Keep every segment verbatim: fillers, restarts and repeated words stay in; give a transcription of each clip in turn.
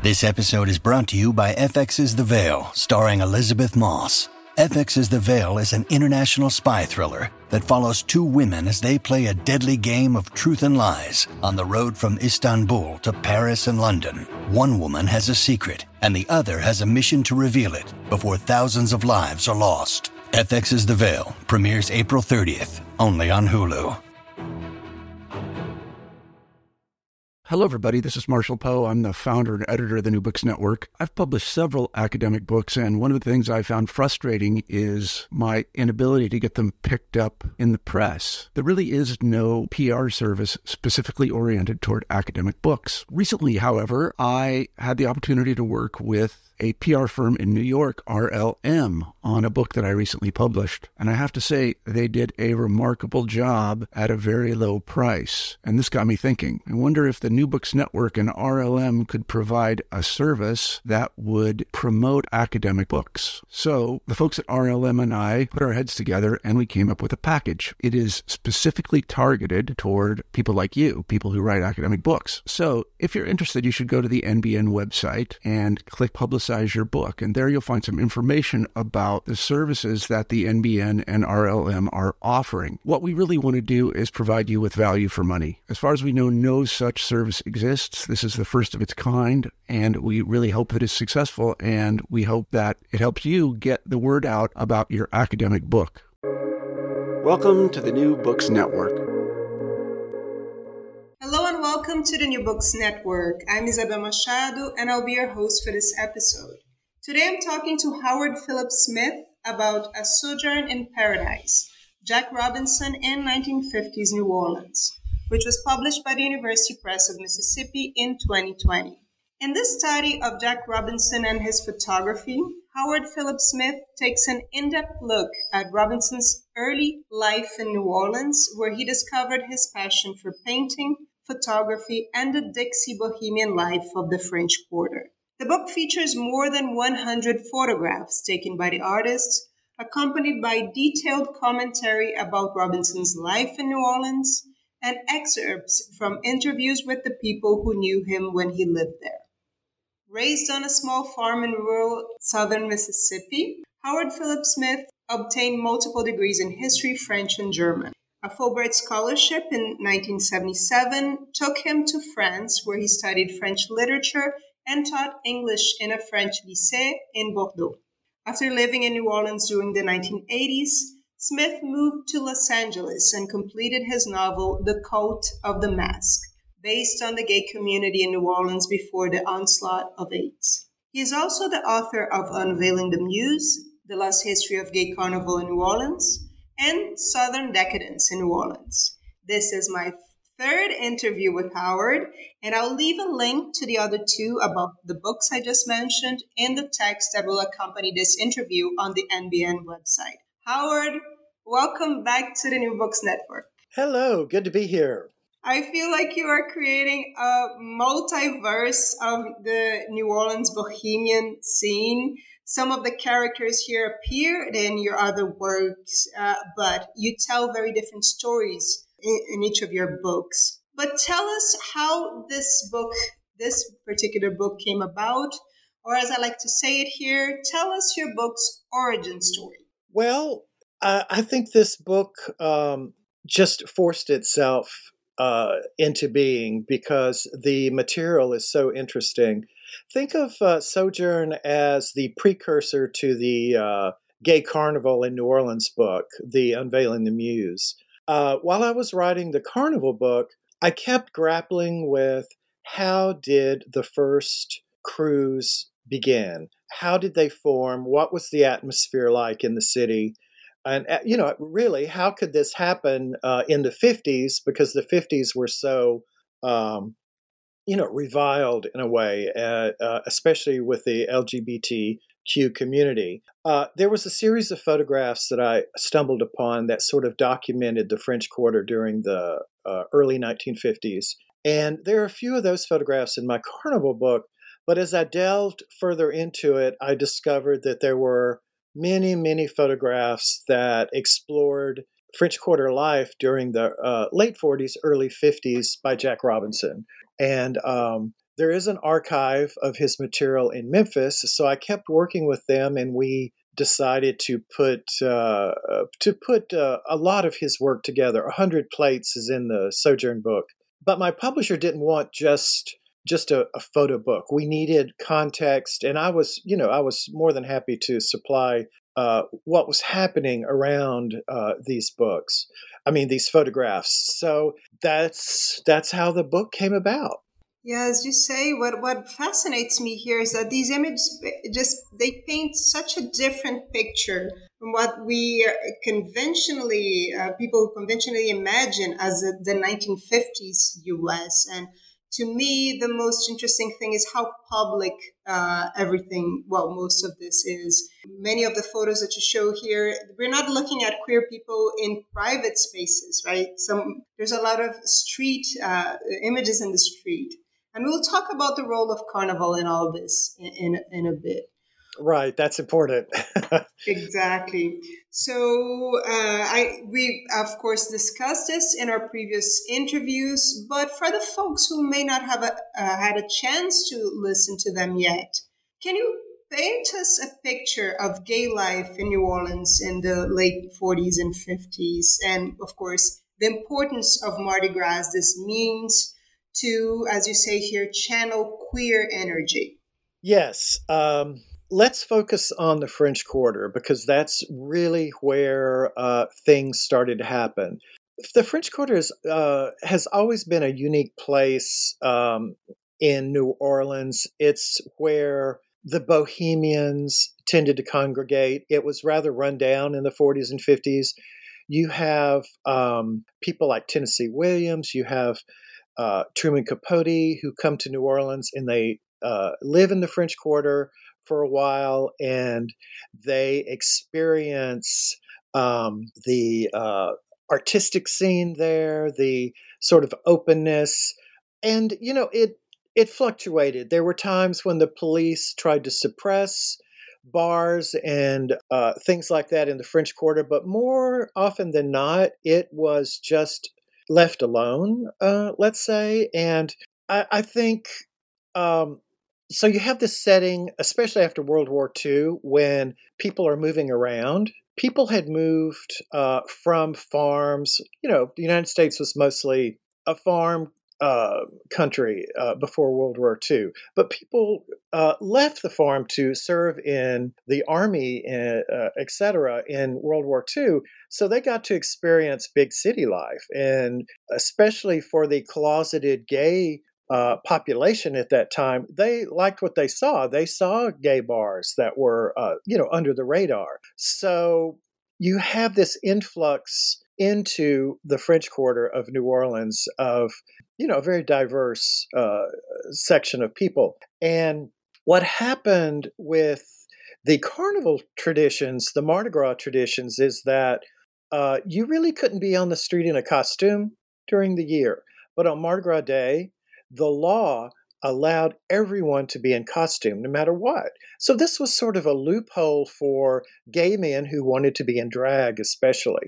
This episode is brought to you by F X's The Veil, starring Elizabeth Moss. F X's The Veil is an international spy thriller that follows two women as they play a deadly game of truth and lies on the road from Istanbul to Paris and London. One woman has a secret, and the other has a mission to reveal it before thousands of lives are lost. F X's The Veil premieres April thirtieth, only on Hulu. Hello, everybody. This is Marshall Poe. I'm the founder and editor of the New Books Network. I've published several academic books, and one of the things I found frustrating is my inability to get them picked up in the press. There really is no P R service specifically oriented toward academic books. Recently, however, I had the opportunity to work with a P R firm in New York, R L M, on a book that I recently published. And I have to say, they did a remarkable job at a very low price. And this got me thinking. I wonder if the New Books Network and R L M could provide a service that would promote academic books. So the folks at R L M and I put our heads together and we came up with a package. It is specifically targeted toward people like you, people who write academic books. So if you're interested, you should go to the N B N website and click Publicize your book. And there you'll find some information about the services that the N B N and R L M are offering. What we really want to do is provide you with value for money. As far as we know, no such service exists. This is the first of its kind, and we really hope it is successful, and we hope that it helps you get the word out about your academic book. Welcome to the New Books Network. Hello and welcome to the New Books Network. I'm Isabel Machado and I'll be your host for this episode. Today I'm talking to Howard Philip Smith about A Sojourn in Paradise, Jack Robinson in nineteen fifties New Orleans, which was published by the University Press of Mississippi in twenty twenty. In this study of Jack Robinson and his photography, Howard Philip Smith takes an in-depth look at Robinson's early life in New Orleans, where he discovered his passion for painting, photography, and the Dixie bohemian life of the French Quarter. The book features more than one hundred photographs taken by the artist, accompanied by detailed commentary about Robinson's life in New Orleans and excerpts from interviews with the people who knew him when he lived there. Raised on a small farm in rural southern Mississippi, Howard Philip Smith obtained multiple degrees in history, French, and German. A Fulbright scholarship in nineteen seventy-seven took him to France, where he studied French literature and taught English in a French lycée in Bordeaux. After living in New Orleans during the nineteen eighties, Smith moved to Los Angeles and completed his novel The Cult of the Mask, based on the gay community in New Orleans before the onslaught of AIDS. He is also the author of Unveiling the Muse, The Lost History of Gay Carnival in New Orleans, and Southern Decadence in New Orleans. This is my third interview with Howard, and I'll leave a link to the other two about the books I just mentioned in the text that will accompany this interview on the N B N website. Howard, welcome back to the New Books Network. Hello, good to be here. I feel like you are creating a multiverse of the New Orleans bohemian scene. Some of the characters here appear in your other works, uh, but you tell very different stories in, in each of your books. But tell us how this book, this particular book came about, or as I like to say it here, tell us your book's origin story. Well, uh, I think this book um, just forced itself uh, into being because the material is so interesting. Think of uh, Sojourn as the precursor to the uh, Gay Carnival in New Orleans book, The Unveiling the Muse. Uh, while I was writing the Carnival book, I kept grappling with how did the first crews begin? How did they form? What was the atmosphere like in the city? And, uh, you know, really, how could this happen uh, in the fifties? Because the fifties were so... Um, you know, reviled in a way, uh, uh, especially with the L G B T Q community. Uh, there was a series of photographs that I stumbled upon that sort of documented the French Quarter during the uh, early nineteen fifties. And there are a few of those photographs in my Carnival book, but as I delved further into it, I discovered that there were many, many photographs that explored French Quarter life during the uh, late forties, early fifties by Jack Robinson. And um, there is an archive of his material in Memphis. So I kept working with them, and we decided to put uh, to put uh, a lot of his work together. A hundred plates is in the Sojourn book, but my publisher didn't want just just a, a photo book. We needed context, and I was, you know, I was more than happy to supply uh, what was happening around uh, these books. I mean, these photographs. So that's that's how the book came about. Yeah, as you say, what, what fascinates me here is that these images just, they paint such a different picture from what we conventionally, uh, people conventionally imagine as the, the nineteen fifties U S. And to me, the most interesting thing is how public uh, everything, well, most of this is. Many of the photos that you show here, we're not looking at queer people in private spaces, right? Some, there's a lot of street uh, images in the street. And we'll talk about the role of Carnival in all this in, in, in a bit. Right, that's important. Exactly. So uh, I we, of course, discussed this in our previous interviews, but for the folks who may not have a, uh, had a chance to listen to them yet, can you paint us a picture of gay life in New Orleans in the late forties and fifties? And, of course, the importance of Mardi Gras, this means to, as you say here, channel queer energy. Yes. Um, let's focus on the French Quarter, because that's really where uh, things started to happen. The French Quarter is, uh, has always been a unique place um, in New Orleans. It's where the Bohemians tended to congregate. It was rather run down in the forties and fifties. You have um, people like Tennessee Williams. You have Uh, Truman Capote, who come to New Orleans, and they uh, live in the French Quarter for a while, and they experience um, the uh, artistic scene there, the sort of openness, and you know it it fluctuated. There were times when the police tried to suppress bars and uh, things like that in the French Quarter, but more often than not, it was just left alone, uh, let's say. And I, I think, um, so you have this setting, especially after World War Two, when people are moving around. People had moved uh, from farms. You know, the United States was mostly a farm uh, country uh, before World War Two. But people uh, left the farm to serve in the army, uh, et cetera, in World War Two. So they got to experience big city life. And especially for the closeted gay uh, population at that time, they liked what they saw. They saw gay bars that were, uh, you know, under the radar. So you have this influx into the French Quarter of New Orleans of, you know, a very diverse uh, section of people. And what happened with the carnival traditions, the Mardi Gras traditions, is that uh, you really couldn't be on the street in a costume during the year. But on Mardi Gras Day, the law allowed everyone to be in costume no matter what. So this was sort of a loophole for gay men who wanted to be in drag, especially.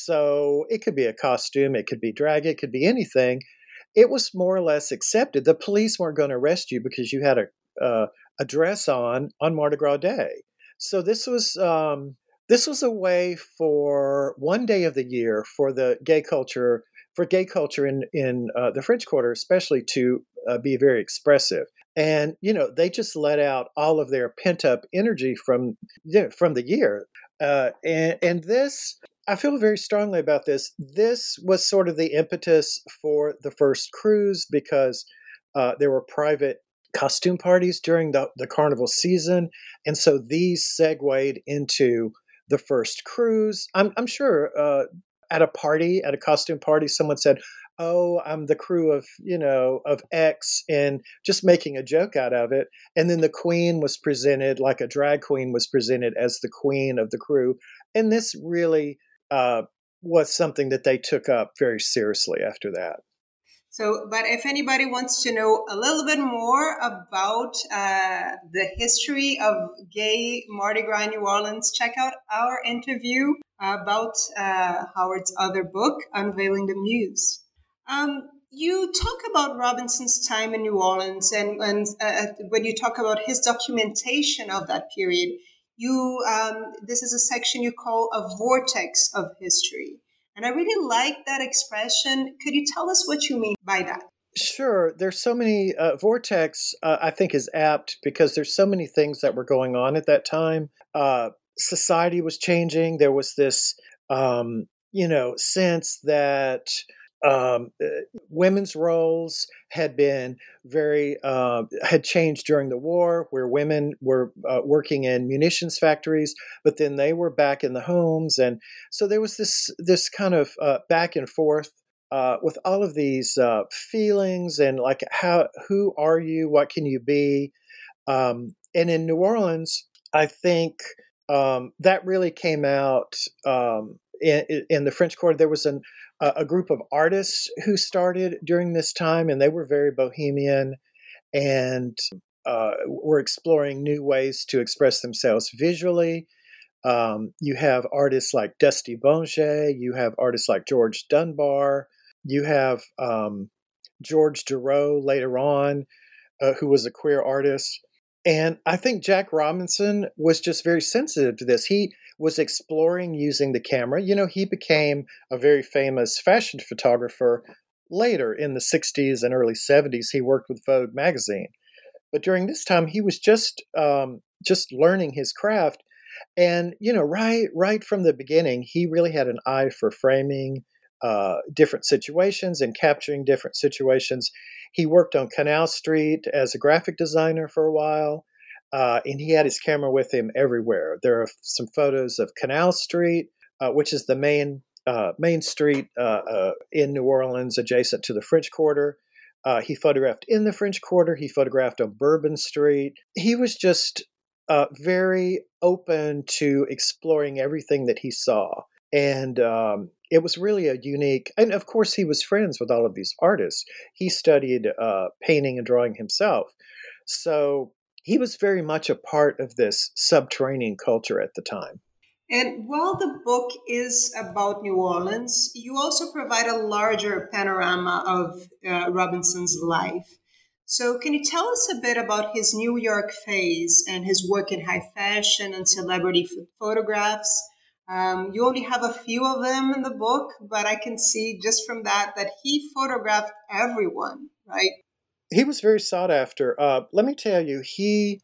So it could be a costume, it could be drag, it could be anything. It was more or less accepted. The police weren't going to arrest you because you had a uh, a dress on on Mardi Gras Day. So this was um, this was a way for one day of the year for the gay culture for gay culture in in uh, the French Quarter, especially, to uh, be very expressive. And you know, they just let out all of their pent up energy from you know, from the year. Uh, and and this, I feel very strongly about this. This was sort of the impetus for the first cruise, because uh, there were private costume parties during the, the carnival season. And so these segued into the first cruise. I'm, I'm sure uh, at a party, at a costume party, someone said, oh, I'm the crew of, you know, of X, and just making a joke out of it. And then the queen was presented, like a drag queen was presented as the queen of the crew. And this really uh, was something that they took up very seriously after that. So, but if anybody wants to know a little bit more about uh, the history of gay Mardi Gras in New Orleans, check out our interview about uh, Howard's other book, Unveiling the Muse. Um, You talk about Robinson's time in New Orleans, and, and uh, when you talk about his documentation of that period, you um, this is a section you call a vortex of history. And I really like that expression. Could you tell us what you mean by that? Sure. There's so many, uh, vortex, uh, I think is apt because there's so many things that were going on at that time. Uh, society was changing. There was this, um, you know, sense that um, uh, women's roles had been very, uh, had changed during the war, where women were uh, working in munitions factories, but then they were back in the homes. And so there was this, this kind of uh, back and forth uh, with all of these uh, feelings and like, how, who are you? What can you be? Um, and in New Orleans, I think um, that really came out um, in, in the French Quarter. There was an, a group of artists who started during this time, and they were very bohemian and uh, were exploring new ways to express themselves visually. Um, you have artists like Dusty Bonget, you have artists like George Dunbar, you have um, George Durow later on, uh, who was a queer artist. And I think Jack Robinson was just very sensitive to this. He was exploring using the camera. You know, he became a very famous fashion photographer later in the sixties and early seventies. He worked with Vogue magazine. But during this time, he was just um, just learning his craft. And, you know, right, right from the beginning, he really had an eye for framing uh, different situations and capturing different situations. He worked on Canal Street as a graphic designer for a while, uh, and he had his camera with him everywhere. There are some photos of Canal Street, uh, which is the main uh, main street uh, uh, in New Orleans, adjacent to the French Quarter. Uh, he photographed in the French Quarter. He photographed on Bourbon Street. He was just uh, very open to exploring everything that he saw. And um, it was really a unique, and of course he was friends with all of these artists. He studied uh, painting and drawing himself. So he was very much a part of this subterranean culture at the time. And while the book is about New Orleans, you also provide a larger panorama of uh, Robinson's life. So can you tell us a bit about his New York phase and his work in high fashion and celebrity photographs? Um, you only have a few of them in the book, but I can see just from that that he photographed everyone, right? He was very sought after. Uh, let me tell you, he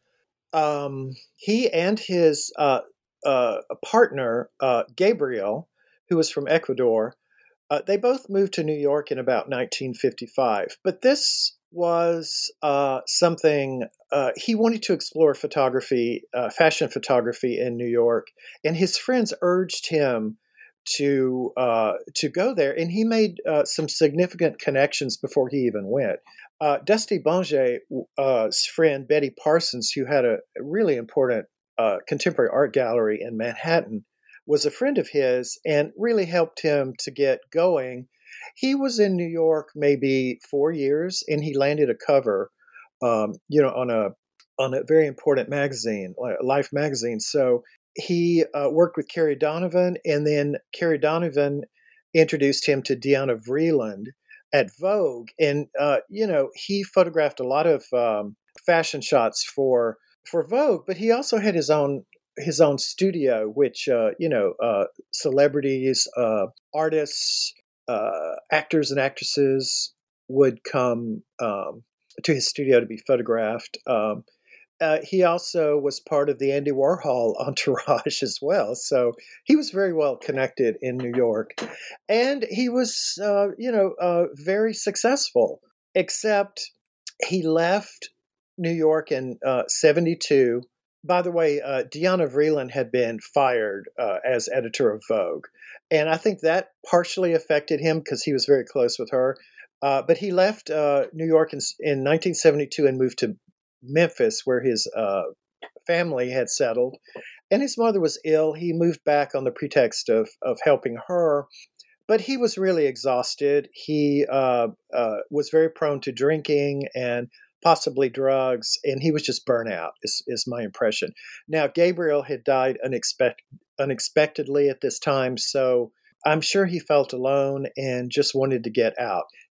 um, he and his uh, uh, partner, uh, Gabriel, who was from Ecuador, uh, they both moved to New York in about nineteen fifty-five. But this was uh, something uh, he wanted to explore photography, uh, fashion photography in New York, and his friends urged him to uh, to go there, and he made uh, some significant connections before he even went. Uh, Dusty Bonget's uh, friend Betty Parsons, who had a really important uh, contemporary art gallery in Manhattan, was a friend of his and really helped him to get going. He was in New York maybe four years, and he landed a cover, um, you know, on a on a very important magazine, Life magazine. So he uh, worked with Carrie Donovan, and then Carrie Donovan introduced him to Diana Vreeland at Vogue, and uh, you know, he photographed a lot of um, fashion shots for for Vogue, but he also had his own his own studio, which uh, you know, uh, celebrities, uh, artists, uh, actors, and actresses would come um, to his studio to be photographed. Um, Uh, he also was part of the Andy Warhol entourage as well. So he was very well connected in New York. And he was, uh, you know, uh, very successful, except he left New York in uh, seventy-two. By the way, uh, Diana Vreeland had been fired uh, as editor of Vogue. And I think that partially affected him because he was very close with her. Uh, but he left uh, New York in, in nineteen seventy-two and moved to Memphis, where his uh, family had settled, and his mother was ill. He moved back on the pretext of of helping her, but he was really exhausted. He uh, uh, was very prone to drinking and possibly drugs, and he was just burnt out, is, is my impression. Now, Gabriel had died unexpect- unexpectedly at this time, so I'm sure he felt alone and just wanted to get out.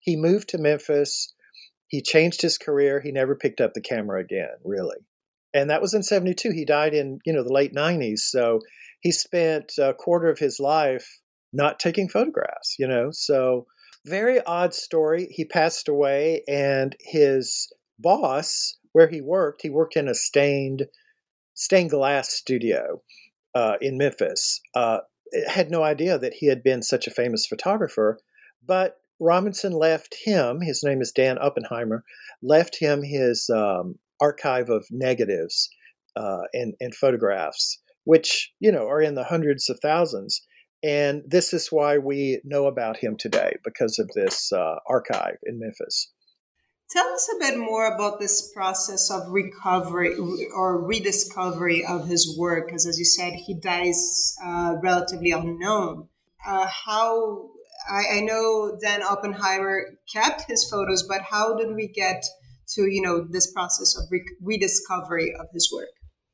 he moved to Memphis. He changed his career. He never picked up the camera again, really. And that was in seventy-two. He died in, you know, the late nineties. So he spent a quarter of his life not taking photographs, you know. So very odd story. He passed away, and his boss, where he worked, he worked in a stained stained glass studio uh, in Memphis, uh, had no idea that he had been such a famous photographer. But Robinson left him, his name is Dan Oppenheimer, left him his um, archive of negatives uh, and, and photographs, which, you know, are in the hundreds of thousands. And this is why we know about him today, because of this uh, archive in Memphis. Tell us a bit more about this process of recovery or rediscovery of his work, because as you said, he dies uh, relatively unknown. Uh, how I, I know Dan Oppenheimer kept his photos, but how did we get to, you know, this process of re- rediscovery of his work?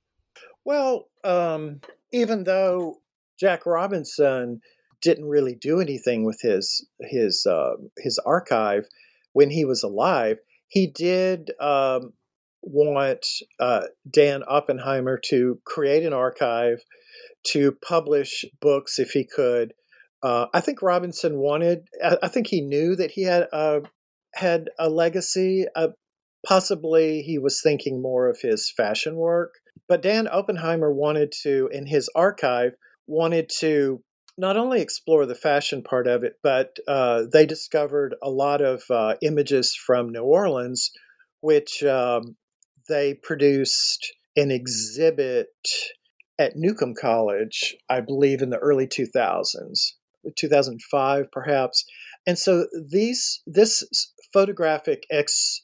Well, um, even though Jack Robinson didn't really do anything with his his uh, his archive when he was alive, he did um, want uh, Dan Oppenheimer to create an archive, to publish books if he could. Uh, I think Robinson wanted. I, I think he knew that he had a had a legacy. Uh, possibly he was thinking more of his fashion work, but Dan Oppenheimer wanted to, in his archive, wanted to not only explore the fashion part of it, but uh, they discovered a lot of uh, images from New Orleans, which um, they produced an exhibit at Newcomb College, I believe, in the early two thousands, two thousand five perhaps. And so these this photographic ex,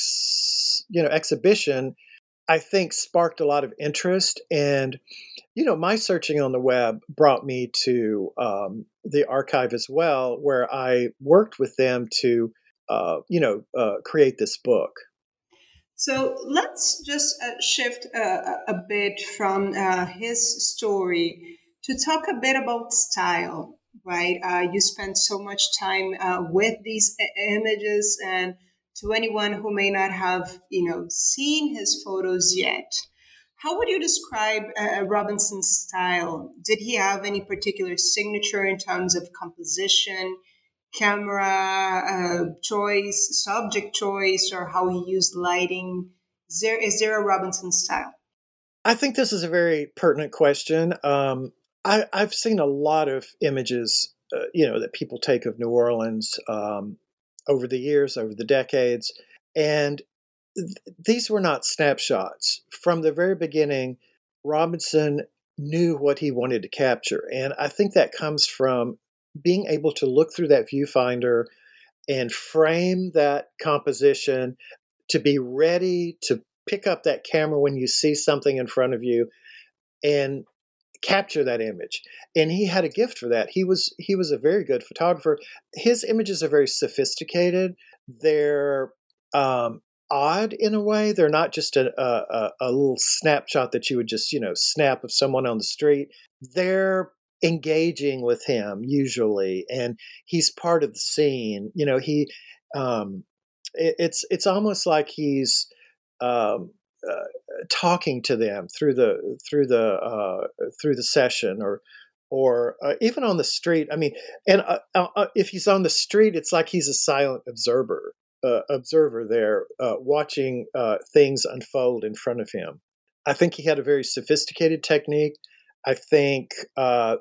ex you know exhibition, I think, sparked a lot of interest. And you know, my searching on the web brought me to um, the archive as well, where I worked with them to, uh, you know, uh, create this book. So let's just uh, shift uh, a bit from uh, his story to talk a bit about style, right? Uh, you spent so much time uh, with these images, and to anyone who may not have, you know, seen his photos yet, how would you describe uh, Robinson's style? Did he have any particular signature in terms of composition, camera uh, choice, subject choice, or how he used lighting? Is there, is there a Robinson style? I think this is a very pertinent question. Um, I, I've seen a lot of images, uh, you know, that people take of New Orleans um, over the years, over the decades, and th- these were not snapshots. From the very beginning, Robinson knew what he wanted to capture, and I think that comes from being able to look through that viewfinder and frame that composition, to be ready to pick up that camera when you see something in front of you and capture that image. And he had a gift for that. He was he was a very good photographer. His images are very sophisticated. They're um, odd in a way. They're not just a, a, a little snapshot that you would just, you know, snap of someone on the street. They're engaging with him usually, and he's part of the scene. You know, he um, it, it's it's almost like he's um, uh, talking to them through the through the uh, through the session, or or uh, even on the street. I mean, and uh, uh, if he's on the street, it's like he's a silent observer uh, observer there, uh, watching uh, things unfold in front of him. I think he had a very sophisticated technique. I think uh,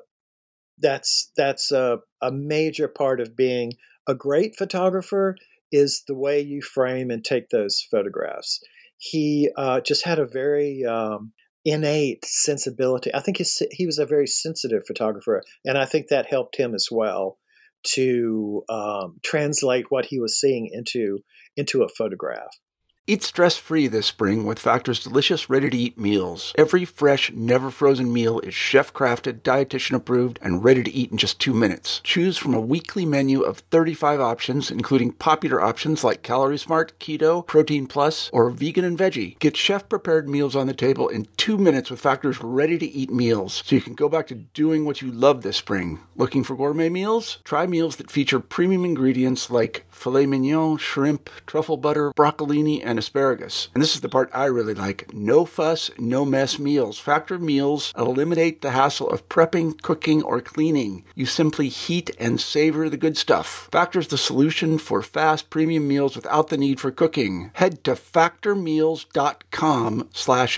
that's that's a, a major part of being a great photographer, is the way you frame and take those photographs. He uh, just had a very um, innate sensibility. I think he's, he was a very sensitive photographer, and I think that helped him as well to um, translate what he was seeing into into a photograph. Eat stress-free this spring with Factor's delicious ready-to-eat meals. Every fresh, never-frozen meal is chef-crafted, dietitian-approved, and ready to eat in just two minutes. Choose from a weekly menu of thirty-five options, including popular options like Calorie Smart, Keto, Protein Plus, or Vegan and Veggie. Get chef-prepared meals on the table in two minutes with Factor's ready-to-eat meals, so you can go back to doing what you love this spring. Looking for gourmet meals? Try meals that feature premium ingredients like filet mignon, shrimp, truffle butter, broccolini, and asparagus. And this is the part I really like. No fuss, no mess meals. Factor meals eliminate the hassle of prepping, cooking, or cleaning. You simply heat and savor the good stuff. Factor's the solution for fast premium meals without the need for cooking. Head to factormeals.com slash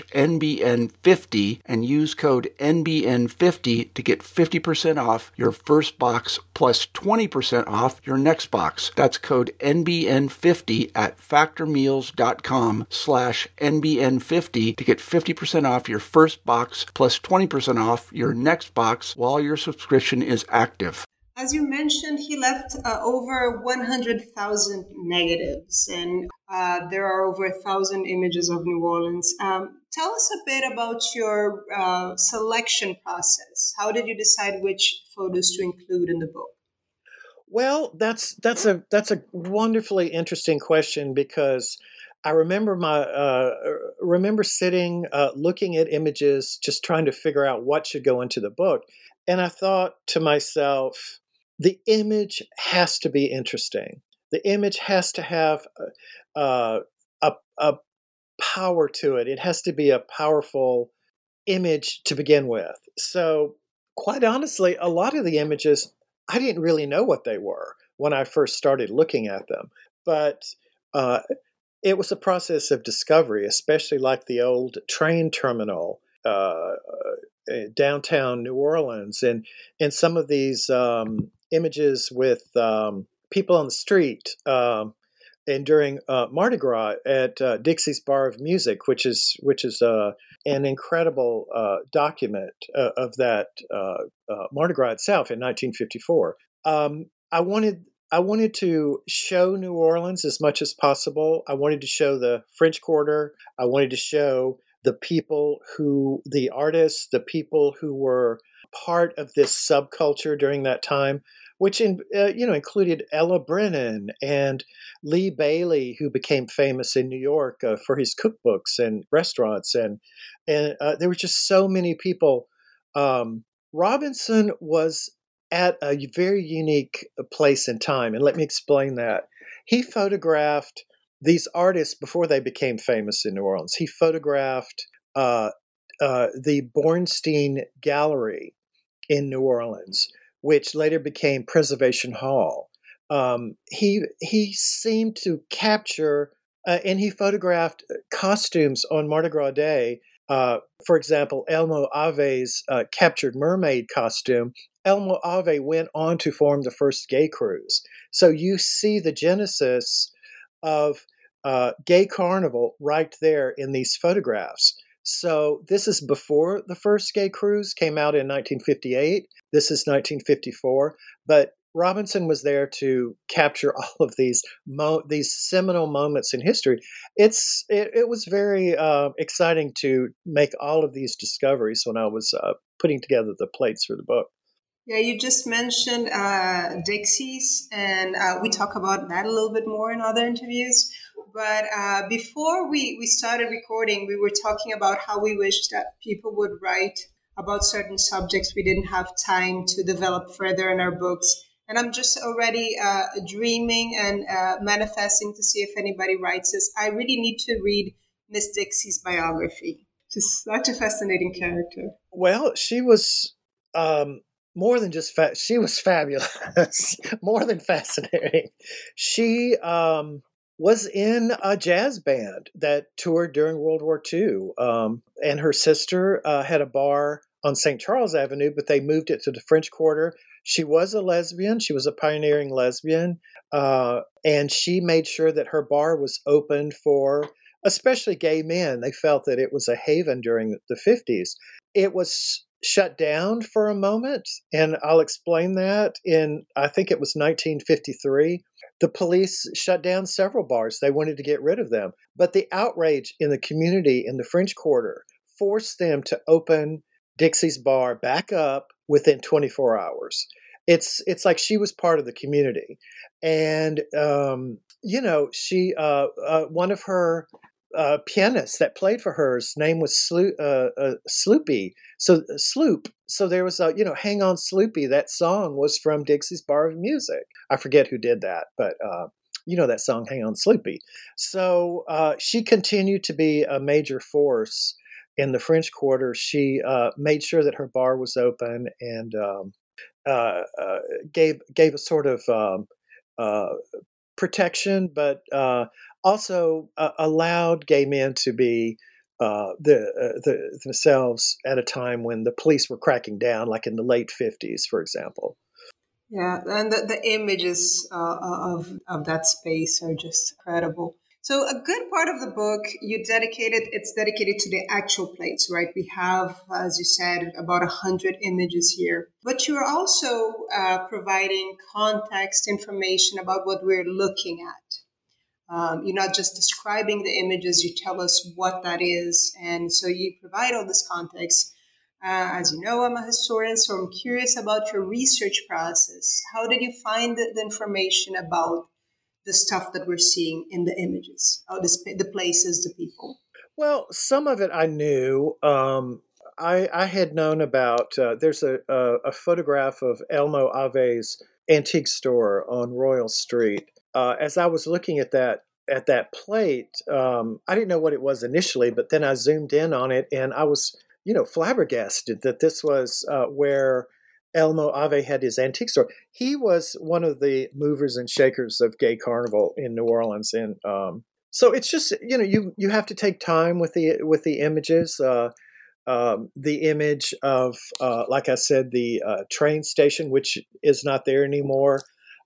NBN50 and use code N B N fifty to get fifty percent off your first box plus twenty percent off your next box. That's code N B N fifty at factormeals.com slash NBN50 to get fifty percent off your first box plus twenty percent off your next box while your subscription is active. As you mentioned, he left uh, over one hundred thousand negatives, and uh, there are over a thousand images of New Orleans. Um, tell us a bit about your uh, selection process. How did you decide which photos to include in the book? Well, that's that's a that's a wonderfully interesting question, because I remember my uh, remember sitting uh, looking at images, just trying to figure out what should go into the book, and I thought to myself, the image has to be interesting. The image has to have uh, a a power to it. It has to be a powerful image to begin with. So, quite honestly, a lot of the images, I didn't really know what they were when I first started looking at them, but uh, it was a process of discovery, especially like the old train terminal uh, downtown New Orleans, and and some of these um, images with um, people on the street, um, and during uh, Mardi Gras at uh, Dixie's Bar of Music, which is which is uh, an incredible uh, document uh, of that uh, uh, Mardi Gras itself in nineteen fifty-four. Um, I wanted. I wanted to show New Orleans as much as possible. I wanted to show the French Quarter. I wanted to show the people who, the artists, the people who were part of this subculture during that time, which in, uh, you know included Ella Brennan and Lee Bailey, who became famous in New York uh, for his cookbooks and restaurants, and and uh, there were just so many people. Um, Robinson was at a very unique place in time. And let me explain that. He photographed these artists before they became famous in New Orleans. He photographed uh, uh, the Bornstein Gallery in New Orleans, which later became Preservation Hall. Um, he, he seemed to capture, uh, and he photographed costumes on Mardi Gras Day. Uh, for example, Elmo Ave's uh, captured mermaid costume. Elmo Ave went on to form the first gay cruise. So you see the genesis of uh, gay carnival right there in these photographs. So this is before the first gay cruise came out in nineteen fifty-eight. This is nineteen fifty-four. But Robinson was there to capture all of these mo- these seminal moments in history. It's it, it was very uh, exciting to make all of these discoveries when I was uh, putting together the plates for the book. Yeah, you just mentioned uh, Dixie's, and uh, we talk about that a little bit more in other interviews. But uh, before we, we started recording, we were talking about how we wish that people would write about certain subjects we didn't have time to develop further in our books. And I'm just already uh, dreaming and uh, manifesting to see if anybody writes this. I really need to read Miss Dixie's biography. Just such a fascinating character. Well, she was... Um... More than just fa- she was fabulous, more than fascinating. She um, was in a jazz band that toured during World War Two, um, and her sister uh, had a bar on Saint Charles Avenue, but they moved it to the French Quarter. She was a lesbian. She was a pioneering lesbian, uh, and she made sure that her bar was open for especially gay men. They felt that it was a haven during the fifties. It was shut down for a moment, and I'll explain that. In, I think it was nineteen fifty-three, the police shut down several bars. They wanted to get rid of them. But the outrage in the community in the French Quarter forced them to open Dixie's bar back up within twenty-four hours. It's it's like she was part of the community. And, um, you know, she uh, uh, one of her uh, pianists that played for her, his name was Slo- uh, uh, Sloopy. So Sloop. So there was a, you know, Hang On Sloopy. That song was from Dixie's Bar of Music. I forget who did that, but uh, you know that song, Hang On Sloopy. So uh, she continued to be a major force in the French Quarter. She uh, made sure that her bar was open and um, uh, uh, gave gave a sort of um, uh, protection, but uh, also uh, allowed gay men to be uh, the, uh, the themselves at a time when the police were cracking down, like in the late fifties, for example. Yeah, and the, the images uh, of of that space are just incredible. So a good part of the book you dedicated, it's dedicated to the actual place, right? We have, as you said, about a hundred images here, but you're also uh, providing context information about what we're looking at. Um, you're not just describing the images, you tell us what that is. And so you provide all this context. Uh, as you know, I'm a historian, so I'm curious about your research process. How did you find the, the information about the stuff that we're seeing in the images, or the, sp- the places, the people? Well, some of it I knew. Um, I, I had known about, uh, there's a, a, a photograph of Elmo Ave's antique store on Royal Street. Uh, as I was looking at that at that plate, um, I didn't know what it was initially, but then I zoomed in on it, and I was, you know, flabbergasted that this was uh, where Elmo Ave had his antique store. He was one of the movers and shakers of Gay Carnival in New Orleans, and um, so it's just, you know, you you have to take time with the with the images. Uh, um, the image of, uh, like I said, the uh, train station, which is not there anymore.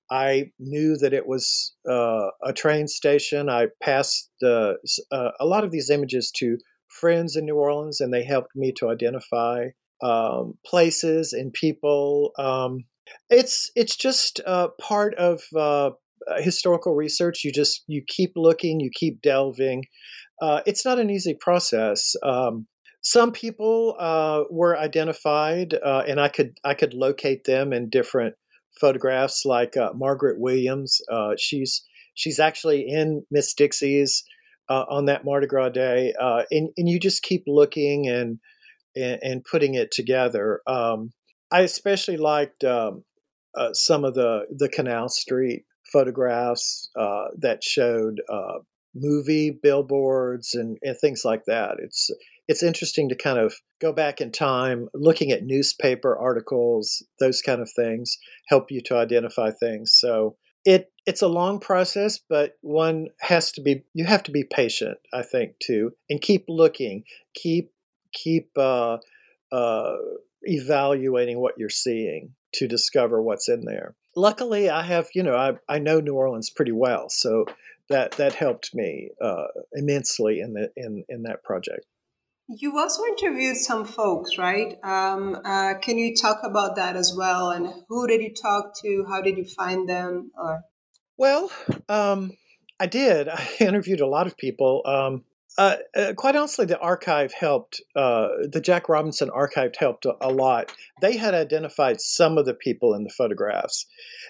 I knew that it was uh, a train station. I passed uh, uh, a lot of these images to friends in New Orleans, and they helped me to identify um, places and people. Um, it's it's just uh, part of uh, historical research. You just you keep looking, you keep delving. Uh, it's not an easy process. Um, some people uh, were identified, uh, and I could I could locate them in different photographs, like uh, Margaret Williams. Uh, she's she's actually in Miss Dixie's uh, on that Mardi Gras day, uh, and and you just keep looking and and, and putting it together. Um, I especially liked um, uh, some of the the Canal Street photographs uh, that showed uh, movie billboards and, and things like that. It's it's interesting to kind of go back in time, looking at newspaper articles, those kind of things help you to identify things. So it it's a long process, but one has to be you have to be patient, I think, too, and keep looking, keep keep uh, uh, evaluating what you're seeing to discover what's in there. Luckily, I have you know I I know New Orleans pretty well, so that that helped me uh, immensely in the in in that project. You also interviewed some folks, right? Um, uh, can you talk about that as well? And who did you talk to? How did you find them? Or Well, um, I did. I interviewed a lot of people. Um, uh, uh, quite honestly, the archive helped. Uh, the Jack Robinson archive helped a, a lot. They had identified some of the people in the photographs,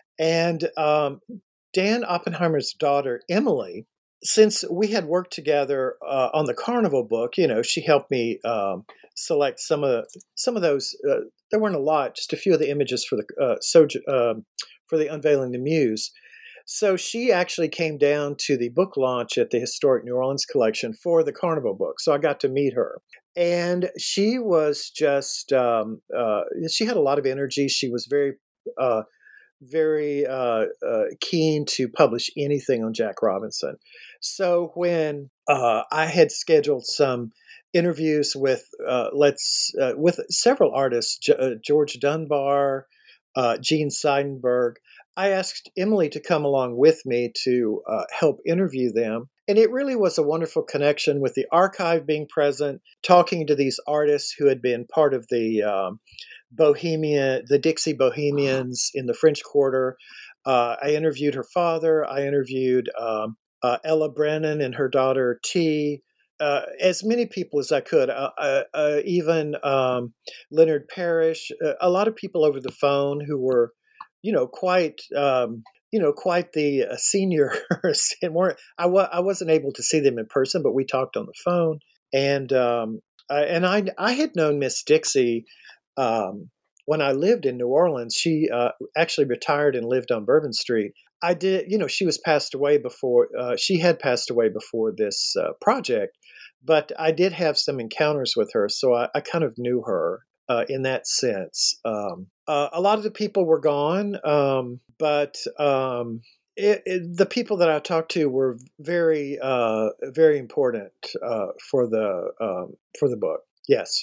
and um, Dan Oppenheimer's daughter, Emily, since we had worked together uh, on the Carnival book, you know, she helped me um, select some of some of those. Uh, there weren't a lot, just a few of the images for the uh, so uh, for the Unveiling the Muse. So she actually came down to the book launch at the Historic New Orleans Collection for the Carnival book. So I got to meet her, and she was just um, uh, she had a lot of energy. She was very uh, very uh, uh, keen to publish anything on Jack Robinson. So when uh, I had scheduled some interviews with uh, let's uh, with several artists, G- uh, George Dunbar, uh, Gene Seidenberg, I asked Emily to come along with me to uh, help interview them. And it really was a wonderful connection with the archive being present, talking to these artists who had been part of the um, Bohemian, the Dixie Bohemians in the French Quarter. Uh, I interviewed her father. I interviewed um, uh, Ella Brennan and her daughter T. Uh, as many people as I could, uh, uh, uh, even um, Leonard Parrish, uh, a lot of people over the phone who were, you know, quite, um, you know, quite the uh, seniors. and weren't, I, wa- I wasn't able to see them in person, but we talked on the phone. And um, I, and I, I had known Miss Dixie um, when I lived in New Orleans. She uh, actually retired and lived on Bourbon Street. I did, you know, she was passed away before, uh, she had passed away before this uh, project. But I did have some encounters with her, so I, I kind of knew her uh, in that sense. Um, uh, a lot of the people were gone, um, but um, it, it, the people that I talked to were very, uh, very important uh, for the um, for the book. Yes.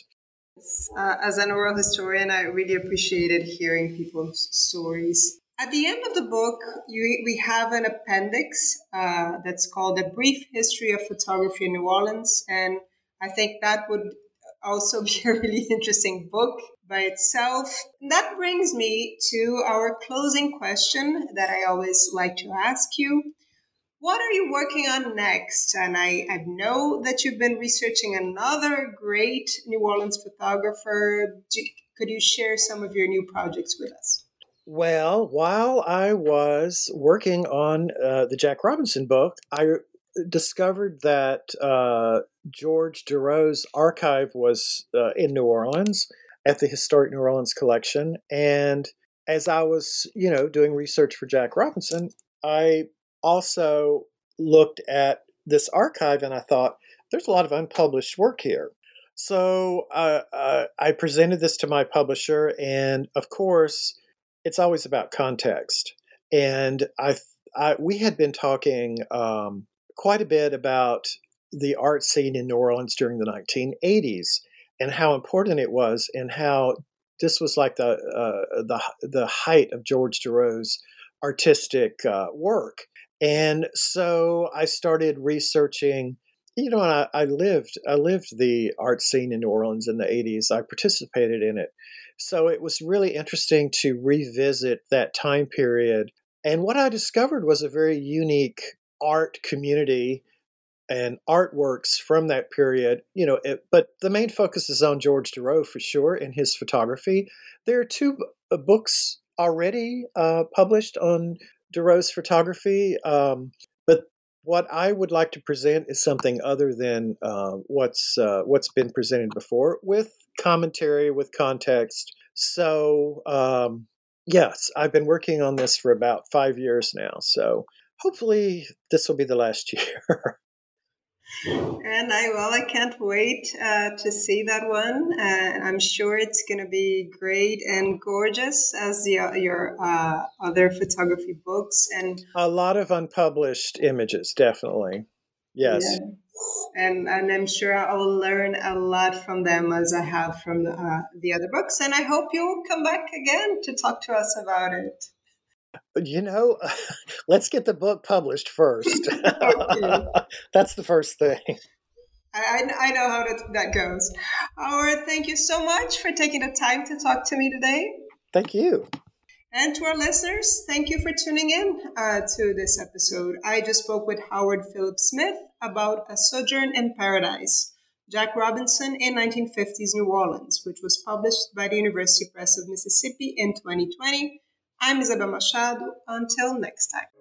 Uh, as an oral historian, I really appreciated hearing people's stories. At the end of the book, you, we have an appendix uh, that's called A Brief History of Photography in New Orleans. And I think that would also be a really interesting book by itself. And that brings me to our closing question that I always like to ask you. What are you working on next? And I, I know that you've been researching another great New Orleans photographer. Could you share some of your new projects with us? Well, while I was working on uh, the Jack Robinson book, I discovered that uh, George Deroe's archive was uh, in New Orleans at the Historic New Orleans Collection. And as I was, you know, doing research for Jack Robinson, I also looked at this archive and I thought, there's a lot of unpublished work here. So uh, uh, I presented this to my publisher, and of course, it's always about context. And I, I we had been talking um, quite a bit about the art scene in New Orleans during the nineteen eighties and how important it was, and how this was like the uh, the the height of George Deroe's artistic uh, work. And so I started researching. You know, I, I lived I lived the art scene in New Orleans in the eighties. I participated in it. So it was really interesting to revisit that time period. And what I discovered was a very unique art community and artworks from that period. You know, it, but the main focus is on George Deroe for sure in his photography. There are two b- books already uh, published on Deroe's photography. Um, but what I would like to present is something other than uh, what's uh, what's been presented before, with commentary, with context. So, um, yes, I've been working on this for about five years now. So hopefully this will be the last year. And I, well, I can't wait uh, to see that one. And uh, I'm sure it's going to be great and gorgeous as the, uh, your uh, other photography books. And a lot of unpublished images, definitely. Yes. Yeah. And, and I'm sure I'll learn a lot from them as I have from uh, the other books. And I hope you'll come back again to talk to us about it. You know, let's get the book published first. Okay. That's the first thing. I, I know how that, that goes. Howard, thank you so much for taking the time to talk to me today. Thank you. And to our listeners, thank you for tuning in uh, to this episode. I just spoke with Howard Philip Smith about A Sojourn in Paradise, Jack Robinson in nineteen fifties New Orleans, which was published by the University Press of Mississippi in twenty twenty. I'm Isabel Machado. Until next time.